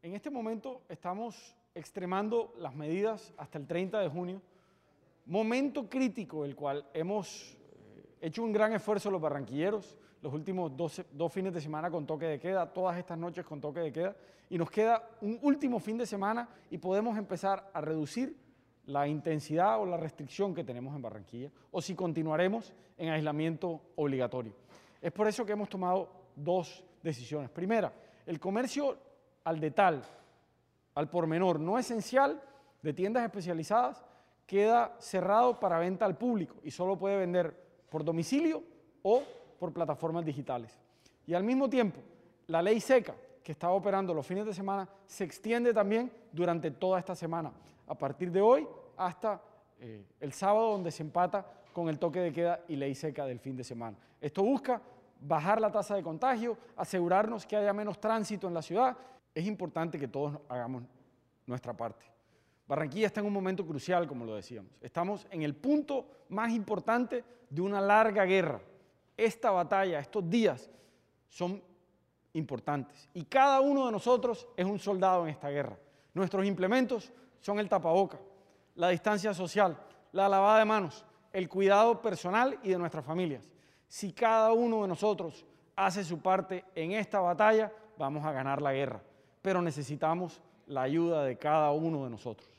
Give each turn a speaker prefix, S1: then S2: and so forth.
S1: En este momento estamos extremando las medidas hasta el 30 de junio, momento crítico el cual hemos hecho un gran esfuerzo los barranquilleros, los últimos dos fines de semana con toque de queda, todas estas noches con toque de queda, y nos queda un último fin de semana y podemos empezar a reducir la intensidad o la restricción que tenemos en Barranquilla, o si continuaremos en aislamiento obligatorio. Es por eso que hemos tomado dos decisiones. Primera, el comercio al detal, al por menor, no esencial, de tiendas especializadas, queda cerrado para venta al público y solo puede vender por domicilio o por plataformas digitales. Y al mismo tiempo, la ley seca, que estaba operando los fines de semana, se extiende también durante toda esta semana, a partir de hoy hasta el sábado, donde se empata con el toque de queda y ley seca del fin de semana. Esto busca bajar la tasa de contagio, asegurarnos que haya menos tránsito en la ciudad. Es importante que todos hagamos nuestra parte. Barranquilla está en un momento crucial, como lo decíamos. Estamos en el punto más importante de una larga guerra. Esta batalla, estos días, son importantes. Y cada uno de nosotros es un soldado en esta guerra. Nuestros implementos son el tapaboca, la distancia social, la lavada de manos, el cuidado personal y de nuestras familias. Si cada uno de nosotros hace su parte en esta batalla, vamos a ganar la guerra. Pero necesitamos la ayuda de cada uno de nosotros.